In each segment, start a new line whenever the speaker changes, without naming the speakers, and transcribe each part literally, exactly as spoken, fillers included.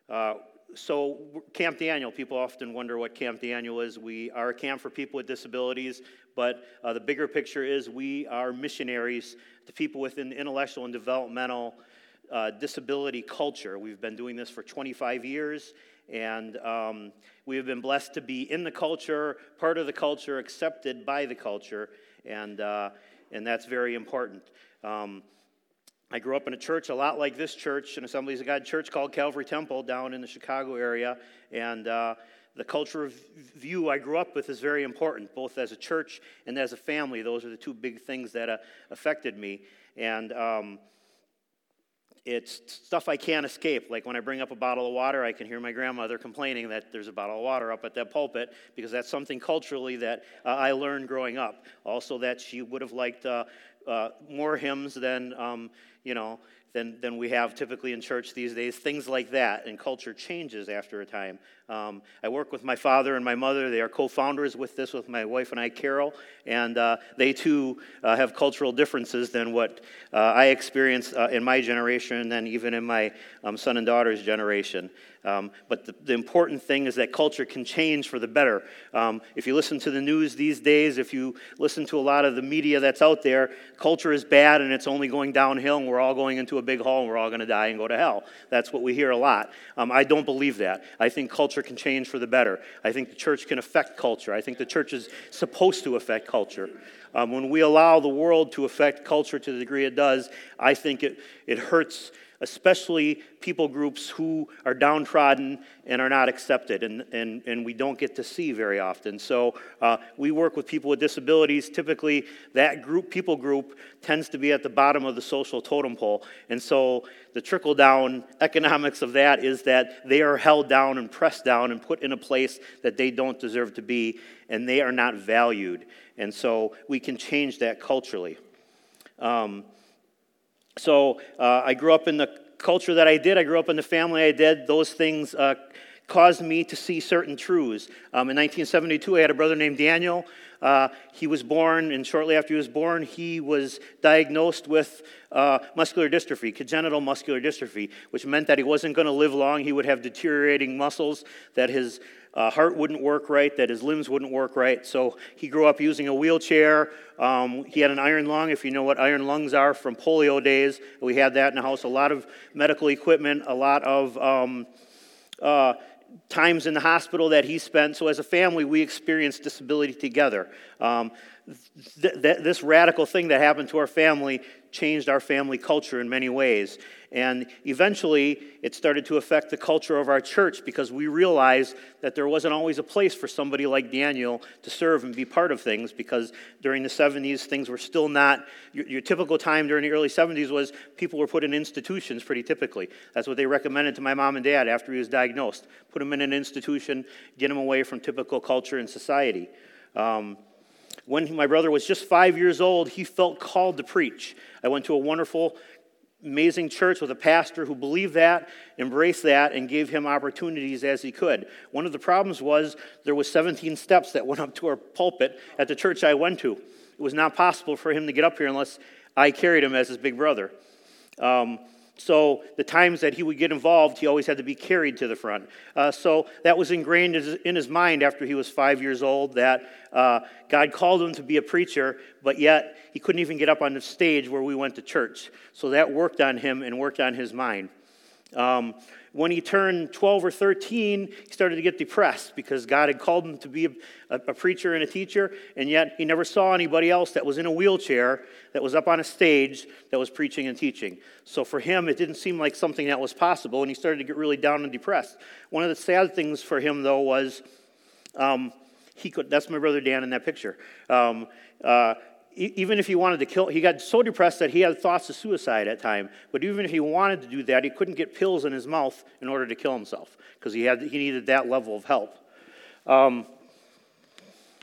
Uh, so Camp Daniel, people often wonder what Camp Daniel is. We are a camp for people with disabilities, but uh, the bigger picture is we are missionaries to people within the intellectual and developmental uh, disability culture. We've been doing this for twenty-five years, and um, we have been blessed to be in the culture, part of the culture, accepted by the culture, and uh, and that's very important. Um, I grew up in a church a lot like this church, an Assemblies of God church called Calvary Temple down in the Chicago area, and uh, the culture of view I grew up with is very important, both as a church and as a family. Those are the two big things that uh, affected me, and um, it's stuff I can't escape. Like when I bring up a bottle of water, I can hear my grandmother complaining that there's a bottle of water up at that pulpit, because that's something culturally that uh, I learned growing up. Also that she would have liked uh, uh, more hymns than, um, you know, than, than we have typically in church these days. Things like that, and culture changes after a time. Um, I work with my father and my mother. They are co-founders with this, with my wife and I, Carol, and uh, they too uh, have cultural differences than what uh, I experienced uh, in my generation, and then even in my um, son and daughter's generation. Um, but the, the important thing is that culture can change for the better. Um, if you listen to the news these days, if you listen to a lot of the media that's out there, culture is bad and it's only going downhill, and we're all going into a big hole and we're all going to die and go to hell. That's what we hear a lot. Um, I don't believe that. I think culture can change for the better. I think the church can affect culture. I think the church is supposed to affect culture. Um, when we allow the world to affect culture to the degree it does, I think it, it hurts especially people groups who are downtrodden and are not accepted, and, and, and we don't get to see very often. So uh, we work with people with disabilities. Typically, that group, people group tends to be at the bottom of the social totem pole, and so the trickle-down economics of that is that they are held down and pressed down and put in a place that they don't deserve to be, and they are not valued. And so we can change that culturally. Um, So uh, I grew up in the culture that I did. I grew up in the family I did. Those things uh, caused me to see certain truths. Um, in nineteen seventy-two, I had a brother named Daniel. Uh, he was born, and shortly after he was born, he was diagnosed with uh, muscular dystrophy, congenital muscular dystrophy, which meant that he wasn't going to live long. He would have deteriorating muscles, that his Uh, heart wouldn't work right, that his limbs wouldn't work right. So he grew up using a wheelchair. Um, he had an iron lung, if you know what iron lungs are from polio days. We had that in the house. A lot of medical equipment, a lot of um, uh, times in the hospital that he spent. So as a family, we experienced disability together. Um, th- th- this radical thing that happened to our family changed our family culture in many ways. And eventually, it started to affect the culture of our church, because we realized that there wasn't always a place for somebody like Daniel to serve and be part of things, because during the seventies, things were still not, your, your typical time during the early seventies was people were put in institutions pretty typically. That's what they recommended to my mom and dad after he was diagnosed. Put him in an institution, get him away from typical culture and society. Um, when my brother was just five years old, he felt called to preach. I went to a wonderful amazing church with a pastor who believed that, embraced that, and gave him opportunities as he could. One of the problems was there was seventeen steps that went up to our pulpit at the church I went to. It was not possible for him to get up here unless I carried him as his big brother. Um, so the times that he would get involved, he always had to be carried to the front. Uh, so that was ingrained in his mind after he was five years old, that uh, God called him to be a preacher, but yet he couldn't even get up on the stage where we went to church. So that worked on him and worked on his mind. Um, when he turned twelve or thirteen, he started to get depressed because God had called him to be a, a, a preacher and a teacher, and yet he never saw anybody else that was in a wheelchair, that was up on a stage, that was preaching and teaching. So for him, it didn't seem like something that was possible, and he started to get really down and depressed. One of the sad things for him, though, was um, he could, that's my brother Dan in that picture. Um, uh, Even if he wanted to kill, he got so depressed that he had thoughts of suicide at time. But even if he wanted to do that, he couldn't get pills in his mouth in order to kill himself, because he had he needed that level of help. Um,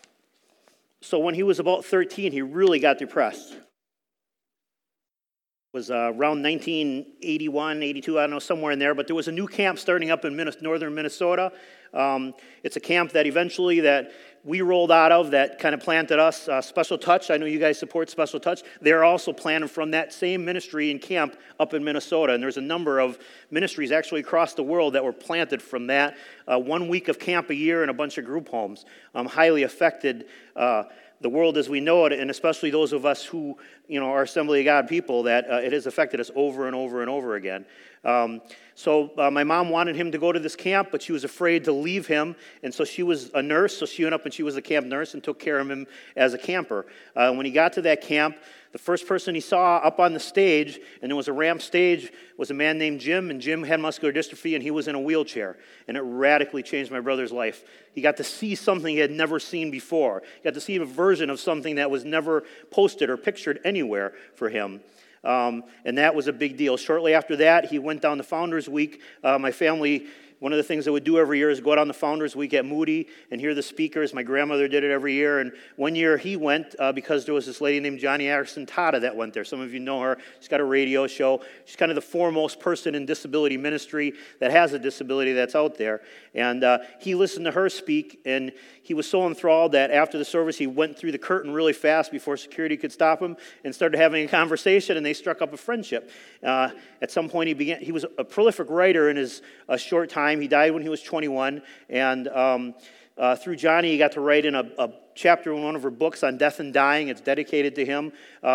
so when he was about thirteen, he really got depressed. was uh, around nineteen eighty-one, eighty-two, I don't know, somewhere in there, but there was a new camp starting up in Minnes- northern Minnesota. Um, it's a camp that eventually that we rolled out of that kind of planted us. Uh, Special Touch, I know you guys support Special Touch. They're also planted from that same ministry and camp up in Minnesota, and there's a number of ministries actually across the world that were planted from that. Uh, one week of camp a year and a bunch of group homes. Um, highly affected uh, the world as we know it, and especially those of us who, you know, are Assembly of God people, that uh, it has affected us over and over and over again. Um, so uh, my mom wanted him to go to this camp, but she was afraid to leave him, and so she was a nurse, so she went up and she was a camp nurse and took care of him as a camper. Uh, when he got to that camp, the first person he saw up on the stage, and there was a ramp stage, was a man named Jim, and Jim had muscular dystrophy, and he was in a wheelchair, and it radically changed my brother's life. He got to see something he had never seen before. He got to see a version of something that was never posted or pictured anywhere for him. Um, and that was a big deal. Shortly after that, he went down to Founders Week. Uh, my family, one of the things I would do every year is go out on the Founders Week at Moody and hear the speakers. My grandmother did it every year. And one year he went uh, because there was this lady named Johnny Anderson Tata that went there. Some of you know her. She's got a radio show. She's kind of the foremost person in disability ministry that has a disability that's out there. And uh, he listened to her speak, and he was so enthralled that after the service, he went through the curtain really fast before security could stop him and started having a conversation, and they struck up a friendship. Uh, at some point, he began. He was a prolific writer in his uh, short time. He died when he was twenty-one, and um, uh, through Johnny, he got to write in a, a chapter in one of her books on death and dying. It's dedicated to him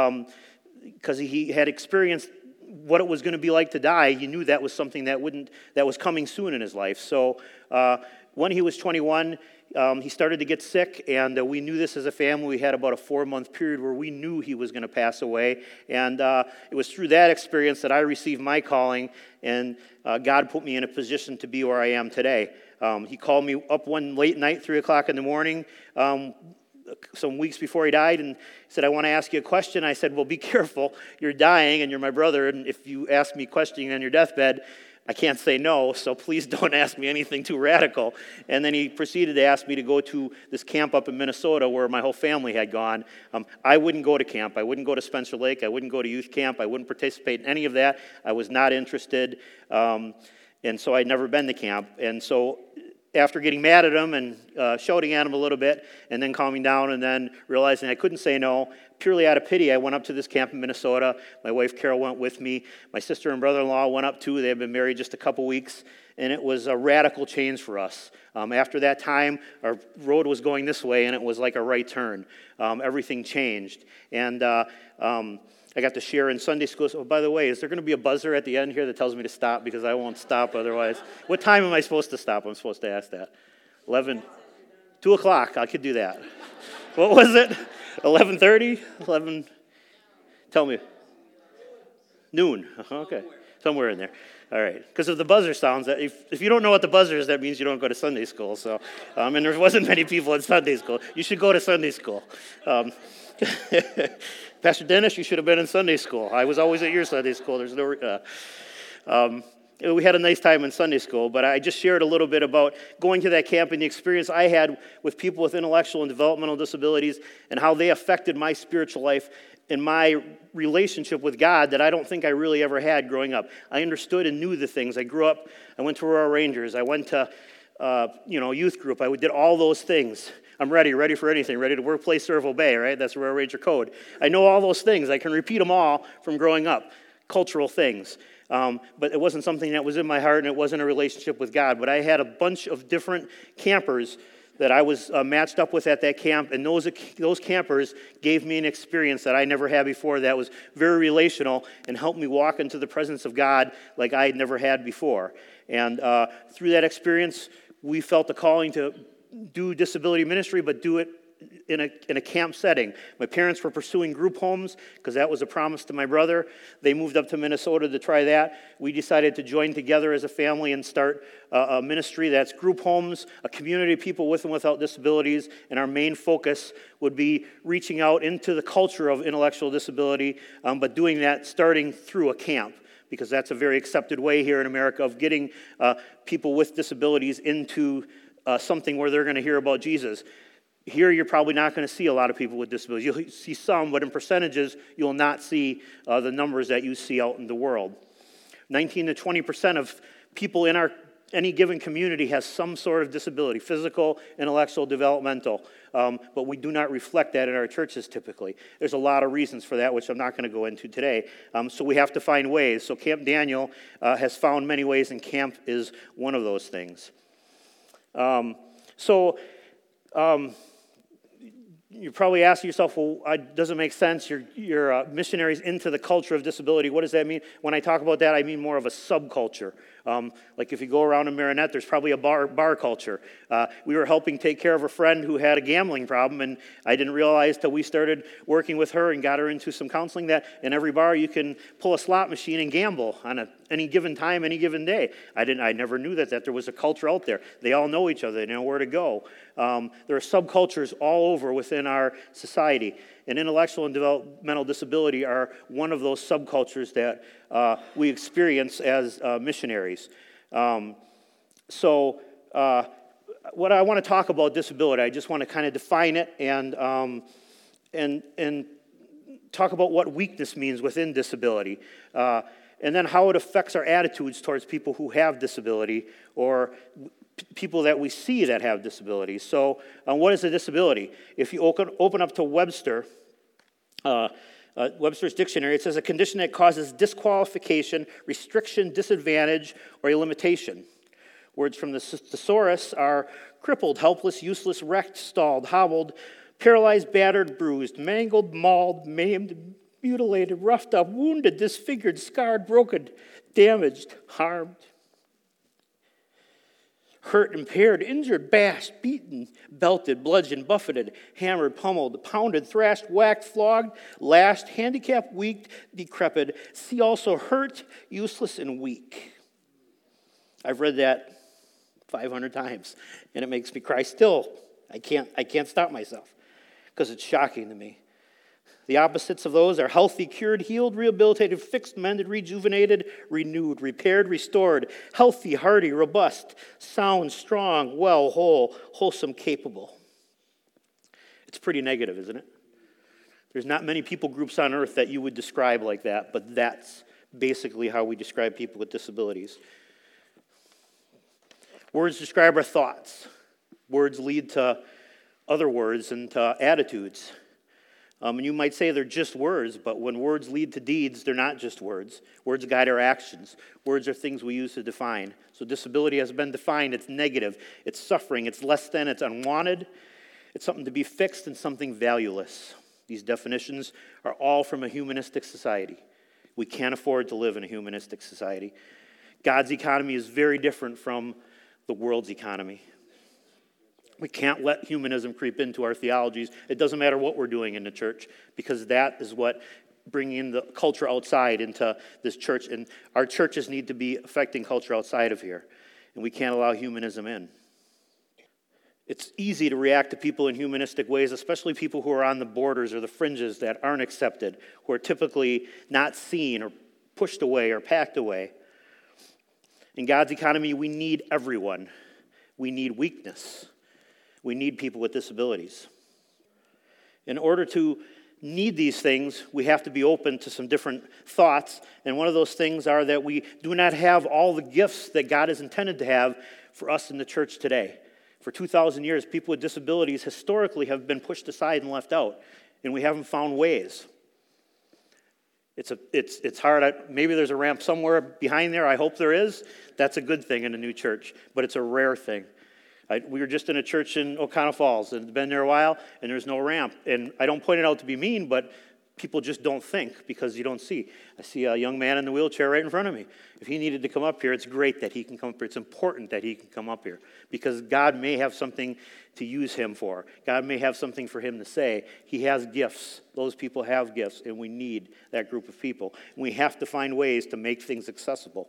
because um, he had experienced what it was going to be like to die. He knew that was something that wouldn't that was coming soon in his life. So uh, when he was twenty-one, um, he started to get sick, and uh, we knew this as a family. We had about a four-month period where we knew he was going to pass away, and uh, it was through that experience that I received my calling, and uh, God put me in a position to be where I am today. Um, he called me up one late night, three o'clock in the morning, um, some weeks before he died, and said, I want to ask you a question. I said, well, be careful. You're dying, and you're my brother, and if you ask me a question on your deathbed, I can't say no, so please don't ask me anything too radical. And then he proceeded to ask me to go to this camp up in Minnesota where my whole family had gone. Um, I wouldn't go to camp. I wouldn't go to Spencer Lake. I wouldn't go to youth camp. I wouldn't participate in any of that. I was not interested, um, and so I'd never been to camp. And so after getting mad at him and uh, shouting at him a little bit, and then calming down, and then realizing I couldn't say no, purely out of pity, I went up to this camp in Minnesota. My wife, Carol, went with me. My sister and brother-in-law went up too. They had been married just a couple weeks, and it was a radical change for us. Um, after that time, our road was going this way, and it was like a right turn. Um, everything changed. And uh, um, I got to share in Sunday school. So, oh, by the way, is there going to be a buzzer at the end here that tells me to stop, because I won't stop otherwise? What time am I supposed to stop? I'm supposed to ask that. eleven, two o'clock. I could do that. What was it? eleven thirty? eleven, tell me. Noon. Okay. Somewhere in there. All right. Because of the buzzer sounds, that if, if you don't know what the buzzer is, that means you don't go to Sunday school. So, um, and there wasn't many people in Sunday school. You should go to Sunday school. Um, Pastor Dennis, you should have been in Sunday school. I was always at your Sunday school. There's no... Uh, um, we had a nice time in Sunday school, but I just shared a little bit about going to that camp and the experience I had with people with intellectual and developmental disabilities and how they affected my spiritual life and my relationship with God that I don't think I really ever had growing up. I understood and knew the things. I grew up, I went to Royal Rangers, I went to uh, you know, youth group, I did all those things. I'm ready, ready for anything, ready to work, play, serve, obey, right? That's Royal Ranger code. I know all those things. I can repeat them all from growing up, cultural things. Um, but it wasn't something that was in my heart, and it wasn't a relationship with God. But I had a bunch of different campers that I was uh, matched up with at that camp, and those those campers gave me an experience that I never had before that was very relational and helped me walk into the presence of God like I had never had before. And uh, through that experience, we felt the calling to do disability ministry, but do it in a in a camp setting. My parents were pursuing group homes because that was a promise to my brother. They moved up to Minnesota to try that. We decided to join together as a family and start a, a ministry that's group homes, a community of people with and without disabilities, and our main focus would be reaching out into the culture of intellectual disability, um, but doing that starting through a camp, because that's a very accepted way here in America of getting uh, people with disabilities into uh, something where they're going to hear about Jesus. Here, you're probably not going to see a lot of people with disabilities. You'll see some, but in percentages, you'll not see uh, the numbers that you see out in the world. nineteen to twenty percent of people in our any given community has some sort of disability, physical, intellectual, developmental, um, but we do not reflect that in our churches typically. There's a lot of reasons for that, which I'm not going to go into today. Um, so we have to find ways. So Camp Daniel uh, has found many ways, and camp is one of those things. Um, so um, you're probably asking yourself, well, it doesn't make sense. You're, you're uh, missionaries into the culture of disability. What does that mean? When I talk about that, I mean more of a subculture. Um, like if you go around in Marinette, there's probably a bar bar culture. Uh, we were helping take care of a friend who had a gambling problem, and I didn't realize till we started working with her and got her into some counseling that in every bar you can pull a slot machine and gamble on a, any given time, any given day. I didn't. I never knew that, that there was a culture out there. They all know each other. They know where to go. Um, there are subcultures all over within our society. And intellectual and developmental disability are one of those subcultures that uh, we experience as uh, missionaries. Um, so uh, what I want to talk about disability, I just want to kind of define it and, um, and, and talk about what weakness means within disability, uh, and then how it affects our attitudes towards people who have disability or p- people that we see that have disabilities. So uh, what is a disability? If you open, open up to Webster, uh, uh, Webster's dictionary, it says a condition that causes disqualification, restriction, disadvantage, or a limitation. Words from the thesaurus are crippled, helpless, useless, wrecked, stalled, hobbled, paralyzed, battered, bruised, mangled, mauled, maimed, mutilated, roughed up, wounded, disfigured, scarred, broken, damaged, harmed, hurt, impaired, injured, bashed, beaten, belted, bludgeoned, buffeted, hammered, pummeled, pounded, thrashed, whacked, flogged, lashed, handicapped, weak, decrepit. See also hurt, useless, and weak. I've read that five hundred times, and it makes me cry still. I can't, I can't stop myself because it's shocking to me. The opposites of those are healthy, cured, healed, rehabilitated, fixed, mended, rejuvenated, renewed, repaired, restored, healthy, hearty, robust, sound, strong, well, whole, wholesome, capable. It's pretty negative, isn't it? There's not many people groups on earth that you would describe like that, but that's basically how we describe people with disabilities. Words describe our thoughts. Words lead to other words and to attitudes. Um, and you might say they're just words, but when words lead to deeds, they're not just words. Words guide our actions. Words are things we use to define. So disability has been defined. It's negative. It's suffering. It's less than. It's unwanted. It's something to be fixed and something valueless. These definitions are all from a humanistic society. We can't afford to live in a humanistic society. God's economy is very different from the world's economy. We can't let humanism creep into our theologies. It doesn't matter what we're doing in the church, because that is what bringing the culture outside into this church. And our churches need to be affecting culture outside of here. And we can't allow humanism in. It's easy to react to people in humanistic ways, especially people who are on the borders or the fringes that aren't accepted, who are typically not seen or pushed away or packed away. In God's economy, we need everyone. We need weakness. We need people with disabilities. In order to need these things, we have to be open to some different thoughts. And one of those things are that we do not have all the gifts that God is intended to have for us in the church today. For two thousand years, people with disabilities historically have been pushed aside and left out, and we haven't found ways. It's a, it's, it's hard. I, maybe there's a ramp somewhere behind there. I hope there is. That's a good thing in a new church, but it's a rare thing. I, we were just in a church in O'Connell Falls, and it's been there a while, and there's no ramp. And I don't point it out to be mean, but people just don't think because you don't see. I see a young man in the wheelchair right in front of me. If he needed to come up here, it's great that he can come up here. It's important that he can come up here because God may have something to use him for. God may have something for him to say. He has gifts. Those people have gifts, and we need that group of people. And we have to find ways to make things accessible.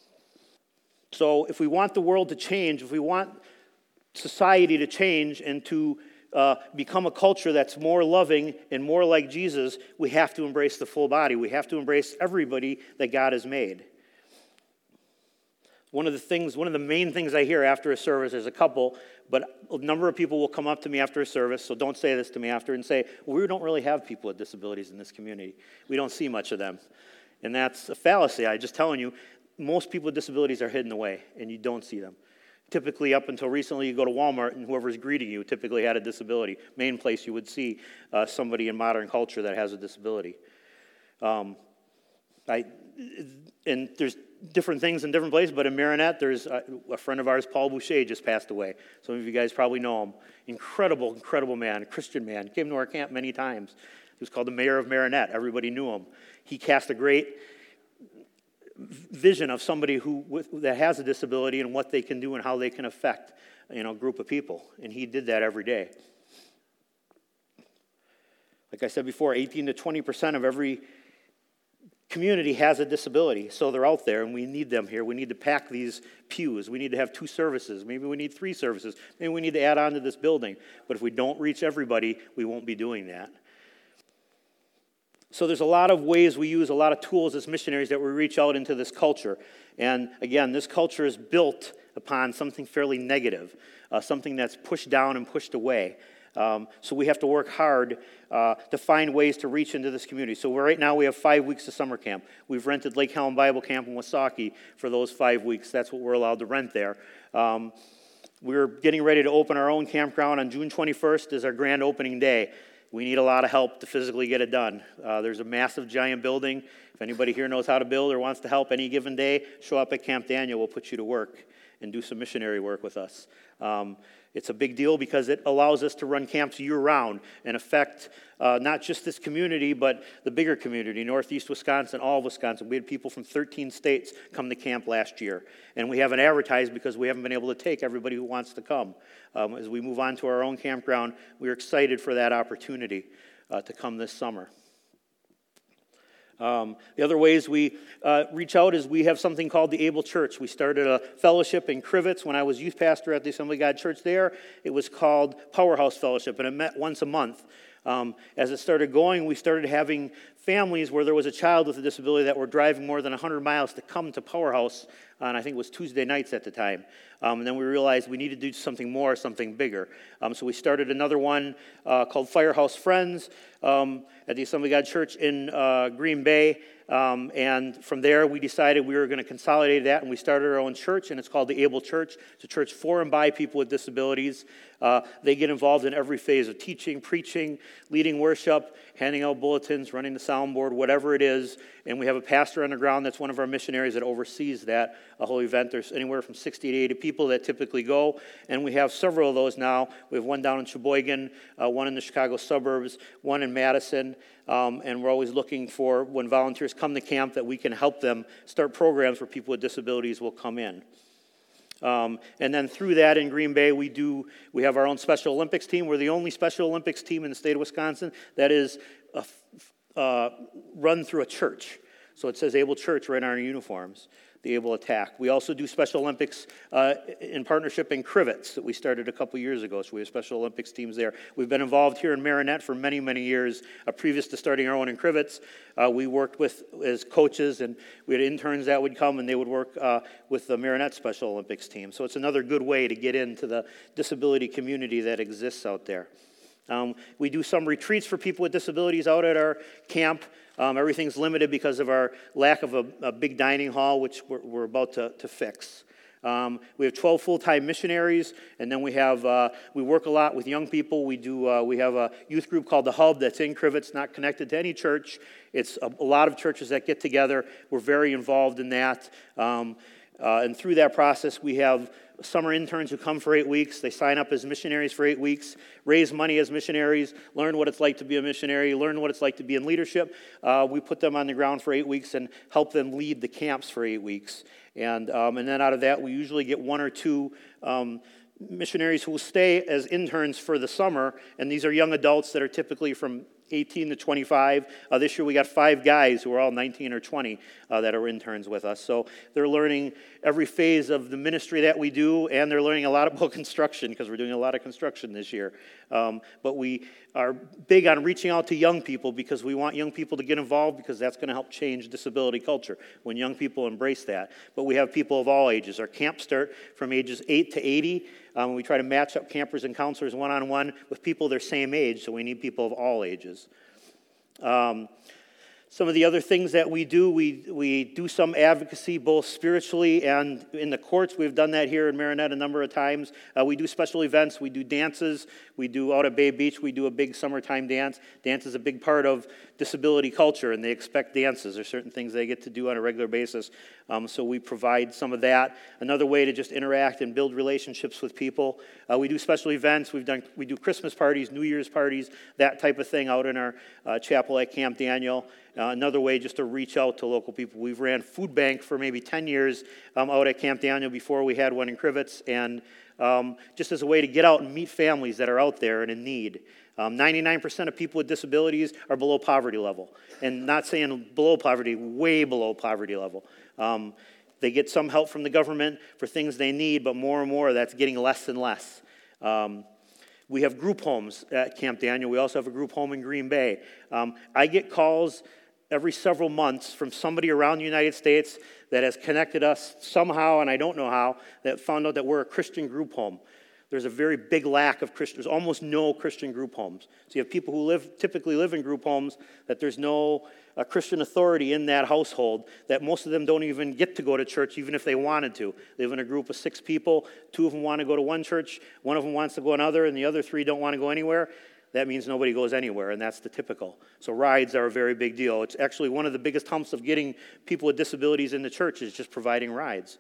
So if we want the world to change, if we want society to change and to uh, become a culture that's more loving and more like Jesus, we have to embrace the full body. We have to embrace everybody that God has made. One of the things, one of the main things I hear after a service, there's a couple, but a number of people will come up to me after a service, so don't say this to me after, and say, well, we don't really have people with disabilities in this community. We don't see much of them. And that's a fallacy. I'm just telling you, most people with disabilities are hidden away, and you don't see them. Typically, up until recently, you go to Walmart, and whoever's greeting you typically had a disability. Main place you would see uh, somebody in modern culture that has a disability. Um, I, and there's different things in different places, but in Marinette, there's a, a friend of ours, Paul Boucher, just passed away. Some of you guys probably know him. Incredible, incredible man, a Christian man. Came to our camp many times. He was called the mayor of Marinette. Everybody knew him. He cast a great vision of somebody who with, that has a disability and what they can do and how they can affect, you know, a group of people. And he did that every day. Like I said before, eighteen to twenty percent of every community has a disability, so they're out there, and we need them here. We need to pack these pews. We need to have two services. Maybe we need three services. Maybe we need to add on to this building. But if we don't reach everybody, we won't be doing that. So there's a lot of ways we use, a lot of tools as missionaries that we reach out into this culture. And again, this culture is built upon something fairly negative, uh, something that's pushed down and pushed away. Um, so we have to work hard uh, to find ways to reach into this community. So right now we have five weeks of summer camp. We've rented Lake Helen Bible Camp in Wasaki for those five weeks. That's what we're allowed to rent there. Um, we're getting ready to open our own campground on June twenty-first is our grand opening day. We need a lot of help to physically get it done. Uh, there's a massive, giant building. If anybody here knows how to build or wants to help any given day, show up at Camp Daniel. We'll put you to work and do some missionary work with us. Um, it's a big deal because it allows us to run camps year-round and affect uh, not just this community, but the bigger community, Northeast Wisconsin, all of Wisconsin. We had people from thirteen states come to camp last year. And we haven't advertised because we haven't been able to take everybody who wants to come. Um, as we move on to our own campground, we're excited for that opportunity uh, to come this summer. Um, the other ways we uh, reach out is we have something called the Able Church. We started a fellowship in Crivets when I was youth pastor at the Assembly of God Church there. It was called Powerhouse Fellowship, and it met once a month. Um, as it started going, we started having families where there was a child with a disability that were driving more than one hundred miles to come to Powerhouse on, I think it was Tuesday nights at the time. Um, and then we realized we needed to do something more, something bigger. Um, so we started another one uh, called Firehouse Friends um, at the Assembly of God Church in uh, Green Bay. Um, and from there, we decided we were going to consolidate that, and we started our own church, and it's called the Able Church. It's a church for and by people with disabilities. Uh, they get involved in every phase of teaching, preaching, leading worship, handing out bulletins, running the soundboard, whatever it is. And we have a pastor on the ground that's one of our missionaries that oversees that a whole event. There's anywhere from sixty to eighty people that typically go, and we have several of those now. We have one down in Sheboygan, uh, one in the Chicago suburbs, one in Madison, um, and we're always looking for, when volunteers come to camp, that we can help them start programs where people with disabilities will come in. Um, and then through that in Green Bay, we do we have our own Special Olympics team. We're the only Special Olympics team in the state of Wisconsin that is a, uh, run through a church. So it says Able Church right on our uniforms, the Able Attack. We also do Special Olympics uh, in partnership in Crivets that we started a couple years ago. So we have Special Olympics teams there. We've been involved here in Marinette for many, many years. Uh, previous to starting our own in Crivets, uh, we worked with as coaches, and we had interns that would come, and they would work uh, with the Marinette Special Olympics team. So it's another good way to get into the disability community that exists out there. Um, we do some retreats for people with disabilities out at our camp. Um, everything's limited because of our lack of a, a big dining hall, which we're, we're about to, to fix. Um, we have twelve full-time missionaries, and then we have uh, we work a lot with young people. We do uh, we have a youth group called the Hub that's in Crivets, not connected to any church. It's a, a lot of churches that get together. We're very involved in that, um, uh, and through that process, we have summer interns who come for eight weeks. They sign up as missionaries for eight weeks, raise money as missionaries, learn what it's like to be a missionary, learn what it's like to be in leadership. Uh, we put them on the ground for eight weeks and help them lead the camps for eight weeks. And um, and then out of that, we usually get one or two um, missionaries who will stay as interns for the summer. And these are young adults that are typically from eighteen to twenty-five. Uh, this year we got five guys who are all nineteen or twenty uh, that are interns with us. So they're learning every phase of the ministry that we do, and they're learning a lot about construction because we're doing a lot of construction this year. Um, but we are big on reaching out to young people because we want young people to get involved because that's going to help change disability culture when young people embrace that. But we have people of all ages. Our camps start from ages eight to eighty. Um, we try to match up campers and counselors one-on-one with people their same age, so we need people of all ages. Um, Some of the other things that we do, we we do some advocacy both spiritually and in the courts. We've done that here in Marinette a number of times. Uh, we do special events. We do dances. We do out at Bay Beach, we do a big summertime dance. Dance is a big part of disability culture, and they expect dances. There's certain things they get to do on a regular basis. Um, so we provide some of that. Another way to just interact and build relationships with people. Uh, we do special events. We've done we do Christmas parties, New Year's parties, that type of thing out in our uh, chapel at Camp Daniel. Uh, another way just to reach out to local people. We've ran food bank for maybe ten years um, out at Camp Daniel before we had one in Crivets, and um, just as a way to get out and meet families that are out there and in need. Um, ninety-nine percent of people with disabilities are below poverty level, and not saying below poverty, way below poverty level. Um, they get some help from the government for things they need, but more and more that's getting less and less. Um, We have group homes at Camp Daniel. We also have a group home in Green Bay. Um, I get calls every several months from somebody around the United States that has connected us somehow, and I don't know how, that found out that we're a Christian group home. There's a very big lack of Christians, almost no Christian group homes. So you have people who live typically live in group homes, that there's no uh, Christian authority in that household, that most of them don't even get to go to church even if they wanted to. They live in a group of six people. Two of them want to go to one church, one of them wants to go another, and the other three don't want to go anywhere. That means nobody goes anywhere, and that's the typical. So rides are a very big deal. It's actually one of the biggest humps of getting people with disabilities in the church is just providing rides.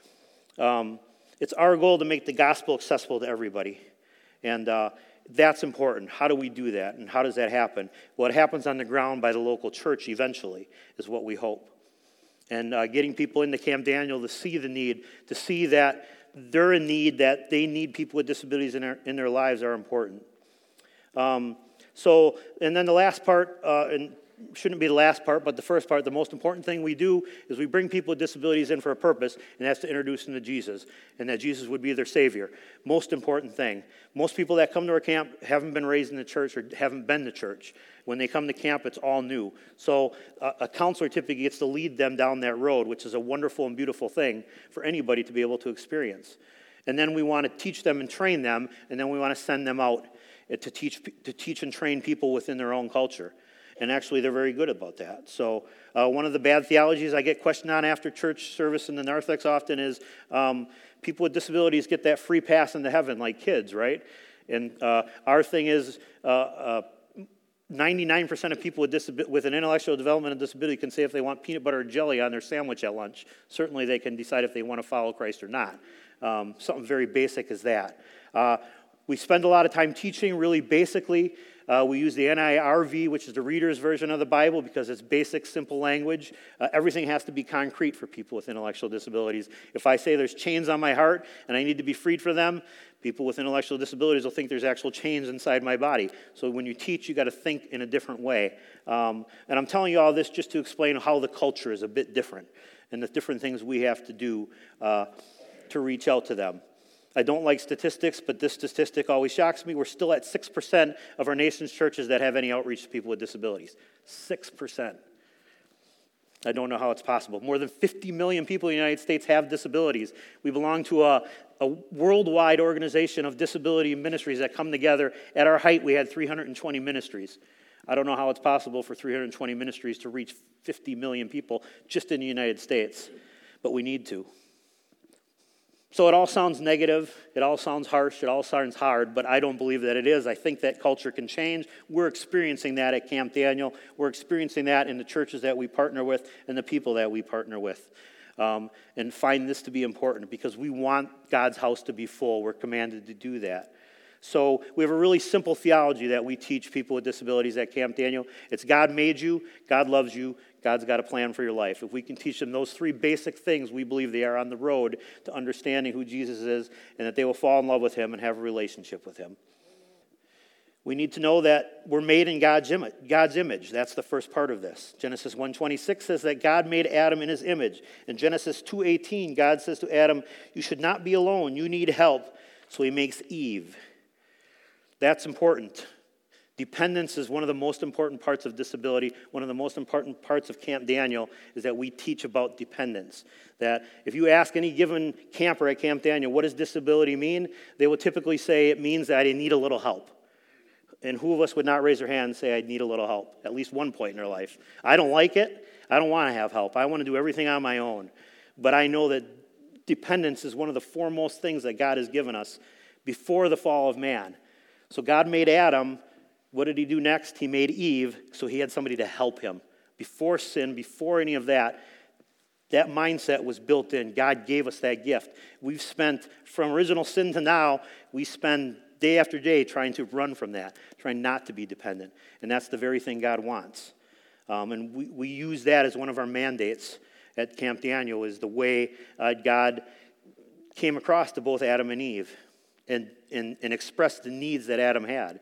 Um, It's our goal to make the gospel accessible to everybody. And uh, that's important. How do we do that? And how does that happen? Well, it happens on the ground by the local church eventually, is what we hope. And uh, getting people into Camp Daniel to see the need, to see that they're in need, that they need people with disabilities in their, in their lives are important. Um, so, and then the last part, uh, and shouldn't be the last part, but the first part, the most important thing we do is we bring people with disabilities in for a purpose, and that's to introduce them to Jesus, and that Jesus would be their Savior. Most important thing. Most people that come to our camp haven't been raised in the church or haven't been to church. When they come to camp, it's all new. So uh, a counselor typically gets to lead them down that road, which is a wonderful and beautiful thing for anybody to be able to experience. And then we want to teach them and train them, and then we want to send them out to teach, to teach and train people within their own culture. And actually, they're very good about that. So uh, one of the bad theologies I get questioned on after church service in the narthex often is um, people with disabilities get that free pass into heaven like kids, right? And uh, our thing is uh, uh, ninety-nine percent of people with, disab- with an intellectual development and disability can say if they want peanut butter or jelly on their sandwich at lunch. Certainly they can decide if they want to follow Christ or not. Um, something very basic as that. Uh, we spend a lot of time teaching really basically. Uh, we use the N I R V, which is the reader's version of the Bible, because it's basic, simple language. Uh, everything has to be concrete for people with intellectual disabilities. If I say there's chains on my heart and I need to be freed from them, people with intellectual disabilities will think there's actual chains inside my body. So when you teach, you got to think in a different way. Um, and I'm telling you all this just to explain how the culture is a bit different and the different things we have to do uh, to reach out to them. I don't like statistics, but this statistic always shocks me. We're still at six percent of our nation's churches that have any outreach to people with disabilities. six percent. I don't know how it's possible. More than fifty million people in the United States have disabilities. We belong to a, a worldwide organization of disability ministries that come together. At our height, we had three hundred twenty ministries. I don't know how it's possible for three hundred twenty ministries to reach fifty million people just in the United States, but we need to. So it all sounds negative, it all sounds harsh, it all sounds hard, but I don't believe that it is. I think that culture can change. We're experiencing that at Camp Daniel. We're experiencing that in the churches that we partner with and the people that we partner with. Um, and find this to be important because we want God's house to be full. We're commanded to do that. So we have a really simple theology that we teach people with disabilities at Camp Daniel. It's God made you, God loves you, God's got a plan for your life. If we can teach them those three basic things, we believe they are on the road to understanding who Jesus is and that they will fall in love with him and have a relationship with him. We need to know that we're made in God's image. God's image. That's the first part of this. Genesis one twenty-six says that God made Adam in his image. In Genesis two eighteen, God says to Adam, you should not be alone. You need help. So he makes Eve. That's important. Dependence is one of the most important parts of disability. One of the most important parts of Camp Daniel is that we teach about dependence. That if you ask any given camper at Camp Daniel, what does disability mean? They will typically say it means that I need a little help. And who of us would not raise their hand and say, I need a little help, at least one point in their life? I don't like it. I don't want to have help. I want to do everything on my own. But I know that dependence is one of the foremost things that God has given us before the fall of man. So God made Adam. What did he do next? He made Eve, so he had somebody to help him. Before sin, before any of that, that mindset was built in. God gave us that gift. We've spent, from original sin to now, we spend day after day trying to run from that, trying not to be dependent. And that's the very thing God wants. Um, and we, we use that as one of our mandates at Camp Daniel, is the way uh, God came across to both Adam and Eve and, and, and expressed the needs that Adam had.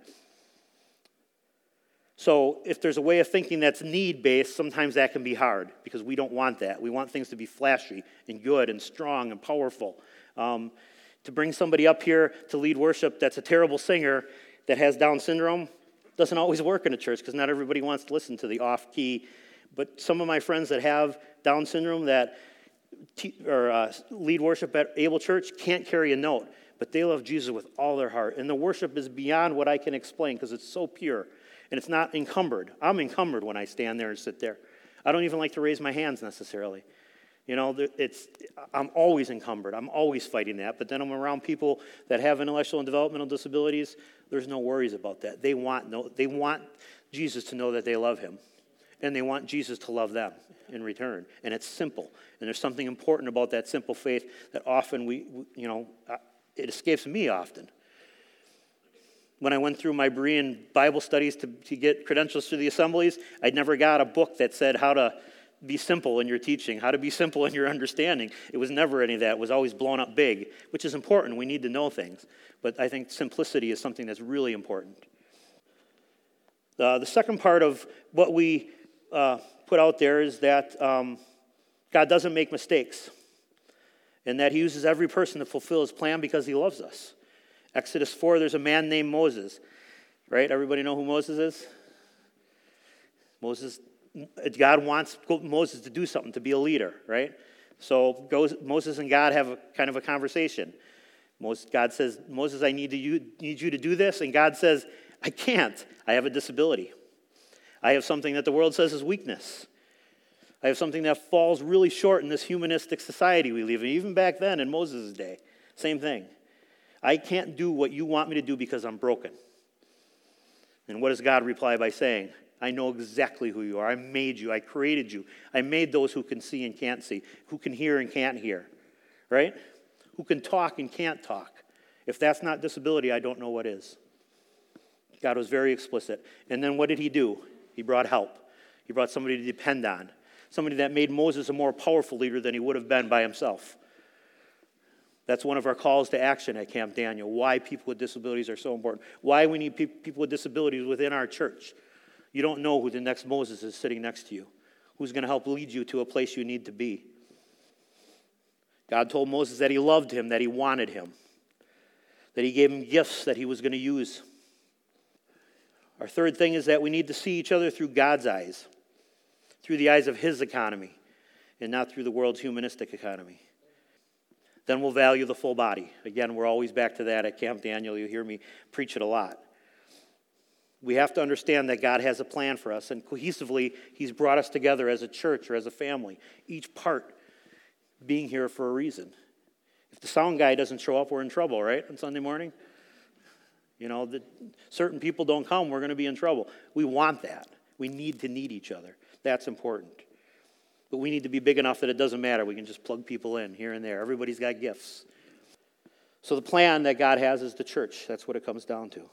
So if there's a way of thinking that's need-based, sometimes that can be hard because we don't want that. We want things to be flashy and good and strong and powerful. Um, to bring somebody up here to lead worship that's a terrible singer that has Down syndrome doesn't always work in a church because not everybody wants to listen to the off-key. But some of my friends that have Down syndrome that te- or uh, lead worship at Able Church can't carry a note, but they love Jesus with all their heart. And the worship is beyond what I can explain because it's so pure. And it's not encumbered. I'm encumbered when I stand there and sit there. I don't even like to raise my hands necessarily. You know, it's I'm always encumbered. I'm always fighting that. But then I'm around people that have intellectual and developmental disabilities. There's no worries about that. They want no, they want Jesus to know that they love him. And they want Jesus to love them in return. And it's simple. And there's something important about that simple faith that often we, you know, it escapes me often. When I went through my Berean Bible studies to, to get credentials to the assemblies, I never got a book that said how to be simple in your teaching, how to be simple in your understanding. It was never any of that. It was always blown up big, which is important. We need to know things. But I think simplicity is something that's really important. Uh, the second part of what we uh, put out there is that um, God doesn't make mistakes and that he uses every person to fulfill his plan because he loves us. Exodus four, there's a man named Moses, right? Everybody know who Moses is? Moses, God wants Moses to do something, to be a leader, right? So goes, Moses and God have a, kind of a conversation. Moses, God says, Moses, I need, to, you, need you to do this. And God says, I can't. I have a disability. I have something that the world says is weakness. I have something that falls really short in this humanistic society we live in. Even back then in Moses' day, same thing. I can't do what you want me to do because I'm broken. And what does God reply by saying? I know exactly who you are. I made you. I created you. I made those who can see and can't see, who can hear and can't hear, right? Who can talk and can't talk. If that's not disability, I don't know what is. God was very explicit. And then what did he do? He brought help. He brought somebody to depend on, somebody that made Moses a more powerful leader than he would have been by himself. That's one of our calls to action at Camp Daniel, why people with disabilities are so important, why we need pe- people with disabilities within our church. You don't know who the next Moses is sitting next to you, who's going to help lead you to a place you need to be. God told Moses that he loved him, that he wanted him, that he gave him gifts that he was going to use. Our third thing is that we need to see each other through God's eyes, through the eyes of his economy, and not through the world's humanistic economy. Then we'll value the full body. Again, we're always back to that at Camp Daniel. You hear me preach it a lot. We have to understand that God has a plan for us, and cohesively, he's brought us together as a church or as a family, each part being here for a reason. If the sound guy doesn't show up, we're in trouble, right, on Sunday morning? You know, the, certain people don't come, we're going to be in trouble. We want that. We need to need each other. That's important. But we need to be big enough that it doesn't matter. We can just plug people in here and there. Everybody's got gifts. So the plan that God has is the church. That's what it comes down to.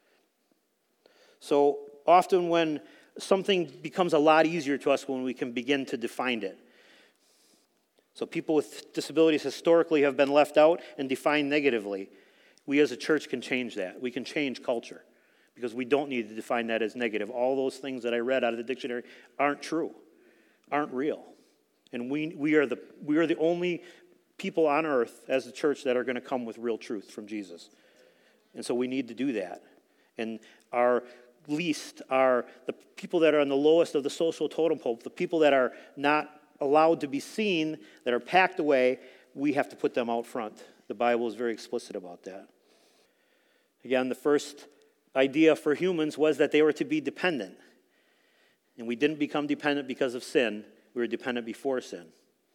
So often when something becomes a lot easier to us when we can begin to define it. So people with disabilities historically have been left out and defined negatively. We as a church can change that. We can change culture because we don't need to define that as negative. All those things that I read out of the dictionary aren't true, aren't real. And we we are the we are the only people on earth as a church that are going to come with real truth from Jesus. And so we need to do that. And our least are the people that are on the lowest of the social totem pole, the people that are not allowed to be seen, that are packed away, we have to put them out front. The Bible is very explicit about that. Again, the first idea for humans was that they were to be dependent. And we didn't become dependent because of sin. We were dependent before sin.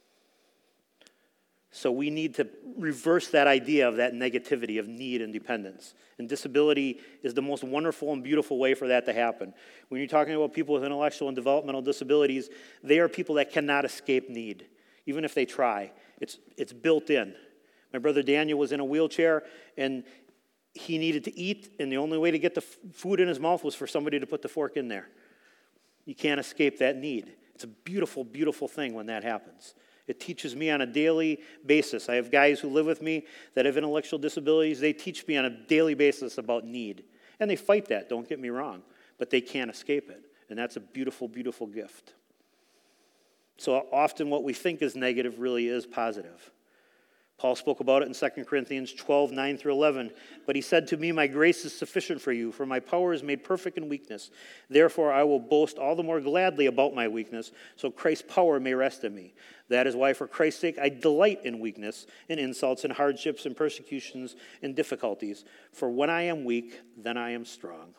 So we need to reverse that idea of that negativity of need and dependence. And disability is the most wonderful and beautiful way for that to happen. When you're talking about people with intellectual and developmental disabilities, they are people that cannot escape need, even if they try. It's, it's built in. My brother Daniel was in a wheelchair, and he needed to eat, and the only way to get the f- food in his mouth was for somebody to put the fork in there. You can't escape that need. It's a beautiful, beautiful thing when that happens. It teaches me on a daily basis. I have guys who live with me that have intellectual disabilities. They teach me on a daily basis about need. And they fight that, don't get me wrong. But they can't escape it. And that's a beautiful, beautiful gift. So often what we think is negative really is positive. Paul spoke about it in Second Corinthians twelve, nine through eleven. But he said to me, my grace is sufficient for you, for my power is made perfect in weakness. Therefore I will boast all the more gladly about my weakness, so Christ's power may rest in me. That is why for Christ's sake I delight in weakness, in insults, in hardships, in persecutions, in difficulties. For when I am weak, then I am strong.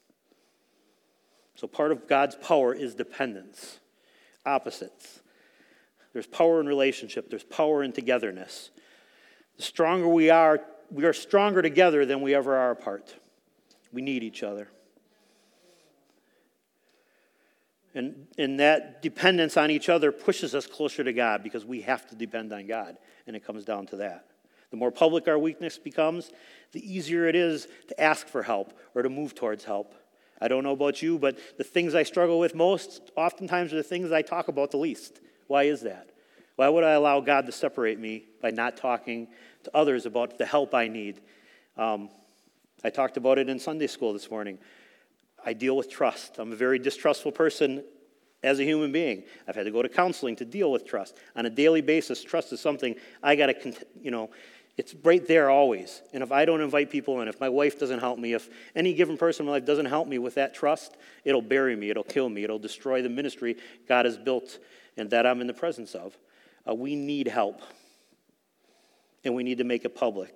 So part of God's power is dependence. Opposites. There's power in relationship. There's power in togetherness. The stronger we are, we are stronger together than we ever are apart. We need each other. And, and that dependence on each other pushes us closer to God because we have to depend on God. And it comes down to that. The more public our weakness becomes, the easier it is to ask for help or to move towards help. I don't know about you, but the things I struggle with most oftentimes are the things I talk about the least. Why is that? Why would I allow God to separate me by not talking to others about the help I need? Um, I talked about it in Sunday school this morning. I deal with trust. I'm a very distrustful person as a human being. I've had to go to counseling to deal with trust. On a daily basis, trust is something I got to, you know, it's right there always. And if I don't invite people in, if my wife doesn't help me, if any given person in my life doesn't help me with that trust, it'll bury me, it'll kill me, it'll destroy the ministry God has built and that I'm in the presence of. Uh, we need help. And we need to make it public.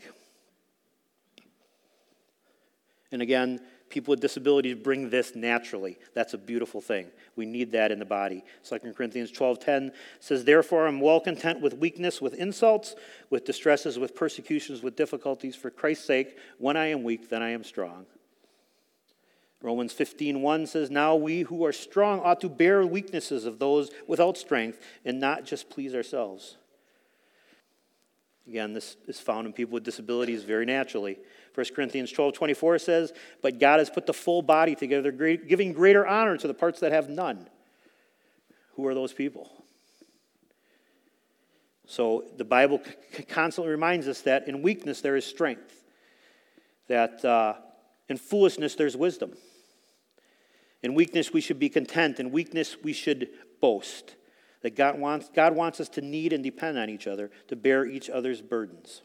And again, people with disabilities bring this naturally. That's a beautiful thing. We need that in the body. Second Corinthians twelve ten says, therefore I'm well content with weakness, with insults, with distresses, with persecutions, with difficulties. For Christ's sake, when I am weak, then I am strong. Romans fifteen one says, now we who are strong ought to bear weaknesses of those without strength and not just please ourselves. Again, this is found in people with disabilities very naturally. First Corinthians twelve twenty-four says, but God has put the full body together, giving greater honor to the parts that have none. Who are those people? So the Bible constantly reminds us that in weakness there is strength, that uh, in foolishness there's wisdom. In weakness we should be content. In weakness we should boast. That God wants, God wants us to need and depend on each other, to bear each other's burdens.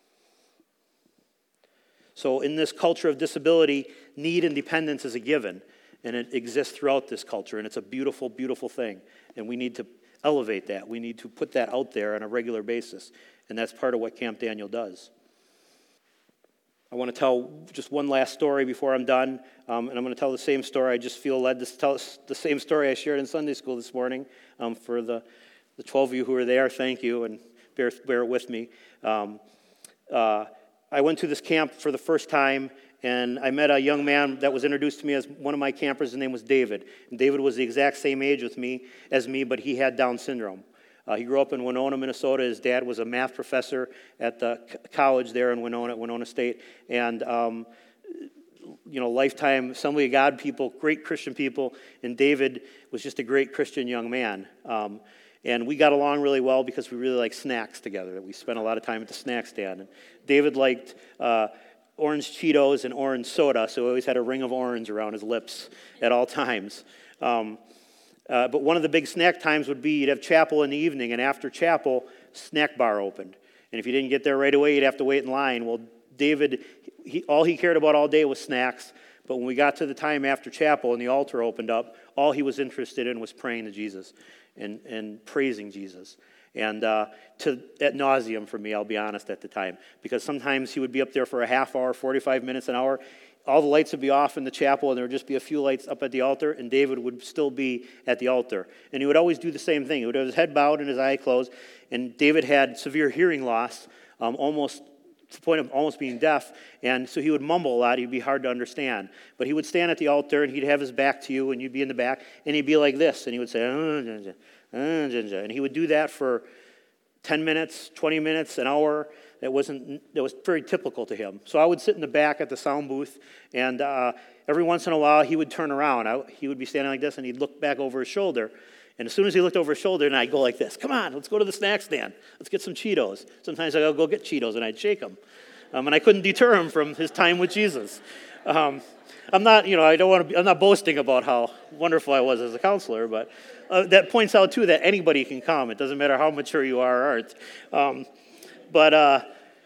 So in this culture of disability, need and dependence is a given, and it exists throughout this culture, and it's a beautiful, beautiful thing. And we need to elevate that. We need to put that out there on a regular basis, and that's part of what Camp Daniel does. I want to tell just one last story before I'm done, um, and I'm going to tell the same story. I just feel led to tell the same story I shared in Sunday school this morning. Um, for the, the twelve of you who are there, thank you, and bear, bear it with me. Um, uh, I went to this camp for the first time, and I met a young man that was introduced to me as one of my campers. His name was David. And David was the exact same age with me as me, but he had Down syndrome. Uh, he grew up in Winona, Minnesota. His dad was a math professor at the c- college there in Winona, at Winona State. And, um, you know, lifetime Assembly of God people, great Christian people. And David was just a great Christian young man. Um, and we got along really well because we really liked snacks together. We spent a lot of time at the snack stand. And David liked uh, orange Cheetos and orange soda, so he always had a ring of orange around his lips at all times. Um, uh, but one of the big snack times would be you'd have chapel in the evening, and after chapel, snack bar opened. And if you didn't get there right away, you'd have to wait in line. Well, David, he, all he cared about all day was snacks, but when we got to the time after chapel and the altar opened up, all he was interested in was praying to Jesus and, and praising Jesus. And uh, to ad nauseum for me, I'll be honest, at the time. Because sometimes he would be up there for a half hour, forty-five minutes, an hour. All the lights would be off in the chapel, and there would just be a few lights up at the altar, and David would still be at the altar. And he would always do the same thing. He would have his head bowed and his eye closed. And David had severe hearing loss, um, almost to the point of almost being deaf. And so he would mumble a lot. He'd be hard to understand. But he would stand at the altar, and he'd have his back to you, and you'd be in the back, and he'd be like this. And he would say, uh, and he would do that for ten minutes, twenty minutes, an hour. That wasn't that was very typical to him. So I would sit in the back at the sound booth, and uh, every once in a while he would turn around. I, he would be standing like this, and he'd look back over his shoulder. And as soon as he looked over his shoulder, and I'd go like this, come on, let's go to the snack stand. Let's get some Cheetos. Sometimes I'd go get Cheetos, and I'd shake him. Um, and I couldn't deter him from his time with Jesus. Um, I'm not, you know, I don't want to be, I'm not boasting about how wonderful I was as a counselor, but uh, that points out, too, that anybody can come. It doesn't matter how mature you are or aren't. Um, but, uh,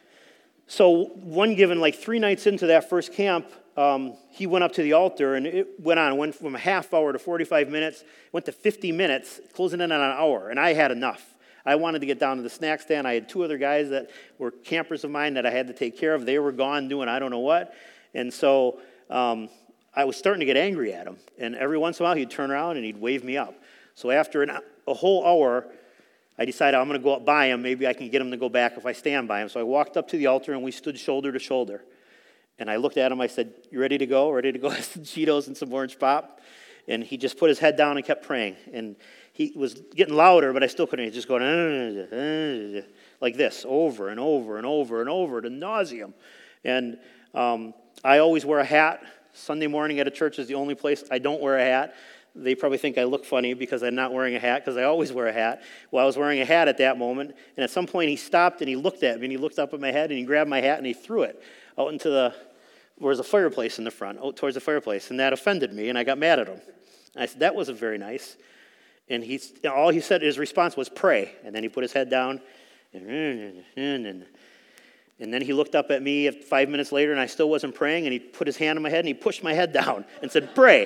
so one given, like three nights into that first camp, um, he went up to the altar, and it went on. It went from a half hour to forty-five minutes, went to fifty minutes, closing in on an hour, and I had enough. I wanted to get down to the snack stand. I had two other guys that were campers of mine that I had to take care of. They were gone doing I don't know what. And so um, I was starting to get angry at him. And every once in a while, he'd turn around and he'd wave me up. So after an, a whole hour, I decided I'm going to go up by him. Maybe I can get him to go back if I stand by him. So I walked up to the altar, and we stood shoulder to shoulder. And I looked at him. I said, you ready to go? Ready to go have some Cheetos and some orange pop? And he just put his head down and kept praying. And he was getting louder, but I still couldn't. He was just going, uh, uh, like this, over and over and over and over, ad nauseum. And um, I always wear a hat. Sunday morning at a church is the only place I don't wear a hat. They probably think I look funny because I'm not wearing a hat, because I always wear a hat. Well, I was wearing a hat at that moment, and at some point he stopped and he looked at me, and he looked up at my head, and he grabbed my hat and he threw it out into the, where's a fireplace in the front, out towards the fireplace, and that offended me, and I got mad at him. And I said, that wasn't very nice. And he, all he said, his response was, pray. And then he put his head down, and, and, and then he looked up at me five minutes later, and I still wasn't praying, and he put his hand on my head, and he pushed my head down and said, pray.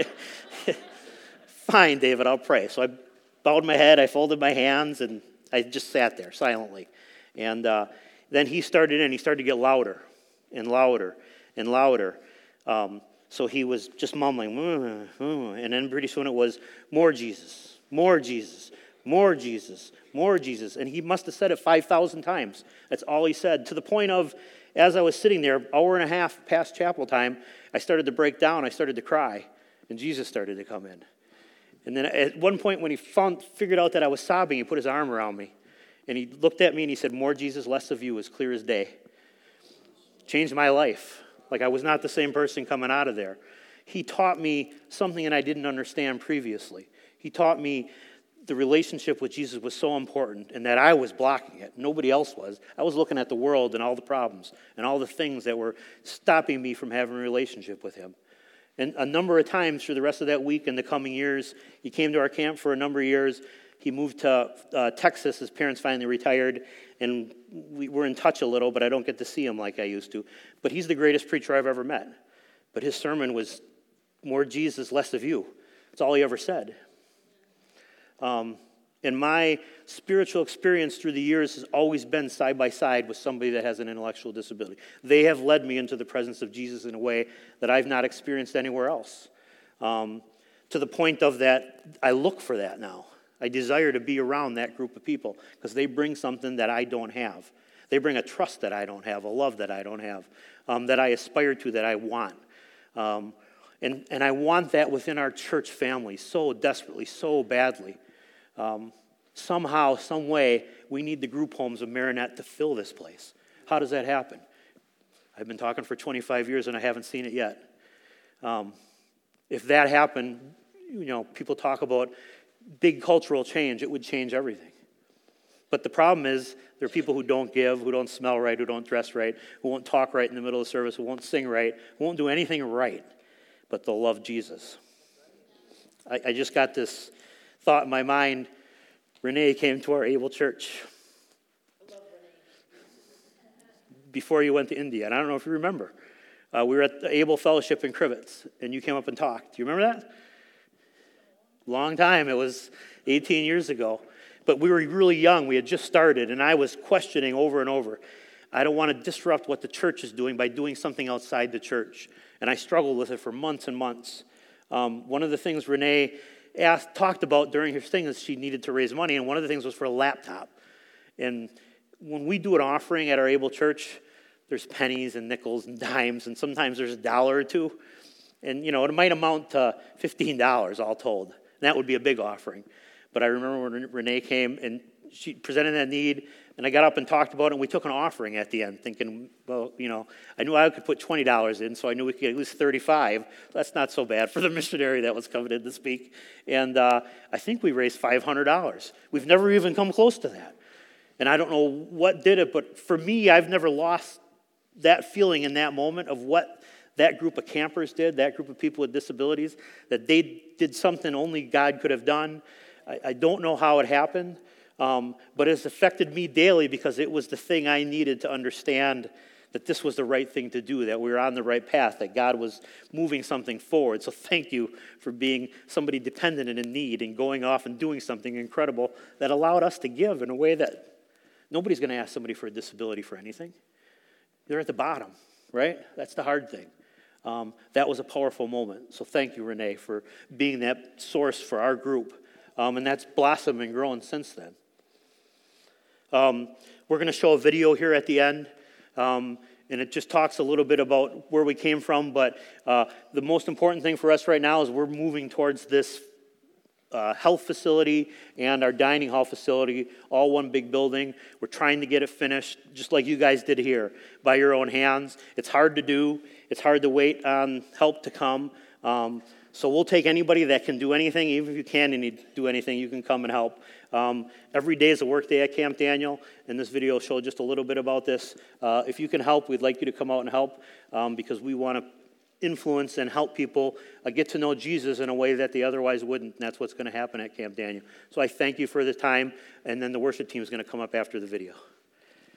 Fine, David, I'll pray. So I bowed my head, I folded my hands, and I just sat there silently. And uh, then he started in, he started to get louder and louder and louder. Um, so he was just mumbling, mm, mm, and then pretty soon it was, more Jesus, more Jesus, more Jesus, more Jesus. And he must have said it five thousand times. That's all he said, to the point of, as I was sitting there, hour and a half past chapel time, I started to break down, I started to cry, and Jesus started to come in. And then at one point when he found, figured out that I was sobbing, he put his arm around me. And he looked at me and he said, more Jesus, less of you, as clear as day. Changed my life. Like I was not the same person coming out of there. He taught me something that I didn't understand previously. He taught me the relationship with Jesus was so important and that I was blocking it. Nobody else was. I was looking at the world and all the problems and all the things that were stopping me from having a relationship with him. And a number of times through the rest of that week and the coming years, he came to our camp for a number of years. He moved to uh, Texas. His parents finally retired, and we were in touch a little, but I don't get to see him like I used to. But he's the greatest preacher I've ever met. But his sermon was, more Jesus, less of you. That's all he ever said. Um, and my spiritual experience through the years has always been side by side with somebody that has an intellectual disability. They have led me into the presence of Jesus in a way that I've not experienced anywhere else. Um, to the point of that, I look for that now. I desire to be around that group of people because they bring something that I don't have. They bring a trust that I don't have, a love that I don't have, um, that I aspire to, that I want. Um, and, and I want that within our church family so desperately, so badly. Um, somehow, some way, we need the group homes of Marinette to fill this place. How does that happen? I've been talking for twenty-five years and I haven't seen it yet. Um, if that happened, you know, people talk about big cultural change, it would change everything. But the problem is, There are people who don't give, who don't smell right, who don't dress right, who won't talk right in the middle of the service, who won't sing right, who won't do anything right, but they'll love Jesus. I, I just got this thought in my mind. Renee came to our Able Church before you went to India, and I don't know if you remember. Uh, we were at the Able Fellowship in Crivets, and you came up and talked. Do you remember that? Long time. It was eighteen years ago. But we were really young. We had just started, and I was questioning over and over. I don't want to disrupt what the church is doing by doing something outside the church. And I struggled with it for months and months. Um, one of the things Renee asked, talked about during her thing is she needed to raise money, and one of the things was for a laptop. And when we do an offering at our Able Church, there's pennies and nickels and dimes, and sometimes there's a dollar or two. And, you know, it might amount to fifteen dollars all told. And that would be a big offering. But I remember when Renee came and she presented that need, and I got up and talked about it, and we took an offering at the end, thinking, well, you know, I knew I could put twenty dollars in, so I knew we could get at least thirty-five. That's not so bad for the missionary that was coming in to speak. And uh, I think we raised five hundred dollars. We've never even come close to that. And I don't know what did it, but for me, I've never lost that feeling in that moment of what that group of campers did, that group of people with disabilities, that they did something only God could have done. I, I don't know how it happened, um, but it's affected me daily because it was the thing I needed to understand that this was the right thing to do, that we were on the right path, that God was moving something forward. So thank you for being somebody dependent and in need and going off and doing something incredible that allowed us to give in a way that nobody's going to ask somebody for a disability for anything. They're at the bottom, right? That's the hard thing. Um, that was a powerful moment. So thank you, Renee, for being that source for our group. Um, and that's blossomed and grown since then. Um, we're going to show a video here at the end, um, and it just talks a little bit about where we came from, but uh, the most important thing for us right now is we're moving towards this uh, health facility and our dining hall facility, all one big building. We're trying to get it finished, just like you guys did here, by your own hands. It's hard to do. It's hard to wait on help to come. Um, So we'll take anybody that can do anything, even if you can't do anything, you can come and help. Um, every day is a work day at Camp Daniel, and this video showed just a little bit about this. Uh, if you can help, we'd like you to come out and help um, because we want to influence and help people uh, get to know Jesus in a way that they otherwise wouldn't, and that's what's going to happen at Camp Daniel. So I thank you for the time, and then the worship team is going to come up after the video.